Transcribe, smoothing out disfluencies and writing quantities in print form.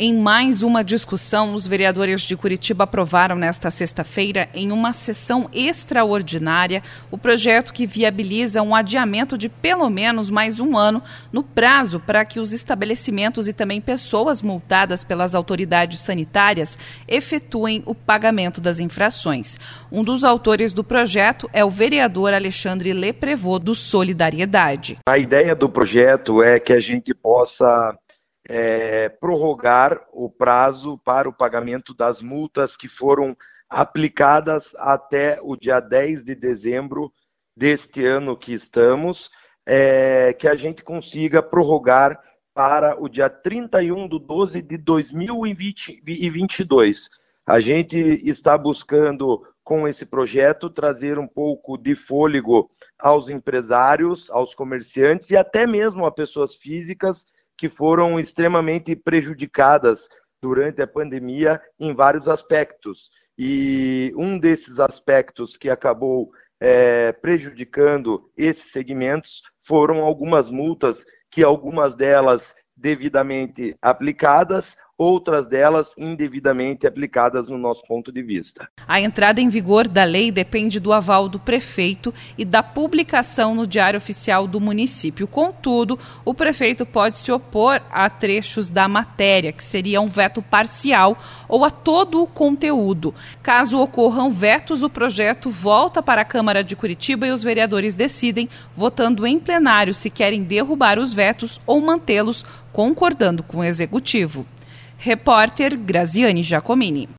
Em mais uma discussão, os vereadores de Curitiba aprovaram nesta sexta-feira, em uma sessão extraordinária, o projeto que viabiliza um adiamento de pelo menos mais um ano no prazo para que os estabelecimentos e também pessoas multadas pelas autoridades sanitárias efetuem o pagamento das infrações. Um dos autores do projeto é o vereador Alexandre Leprevot, do Solidariedade. A ideia do projeto é que a gente possa prorrogar o prazo para o pagamento das multas que foram aplicadas até o dia 10 de dezembro deste ano que estamos, que a gente consiga prorrogar para o dia 31/12 de 2022. A gente está buscando, com esse projeto, trazer um pouco de fôlego aos empresários, aos comerciantes e até mesmo a pessoas físicas que foram extremamente prejudicadas durante a pandemia em vários aspectos. E um desses aspectos que acabou prejudicando esses segmentos foram algumas multas, que algumas delas devidamente aplicadas, outras delas indevidamente aplicadas no nosso ponto de vista. A entrada em vigor da lei depende do aval do prefeito e da publicação no Diário Oficial do município. Contudo, o prefeito pode se opor a trechos da matéria, que seria um veto parcial, ou a todo o conteúdo. Caso ocorram vetos, o projeto volta para a Câmara de Curitiba e os vereadores decidem, votando em plenário, se querem derrubar os vetos ou mantê-los, concordando com o Executivo. Repórter Graziane Giacomini.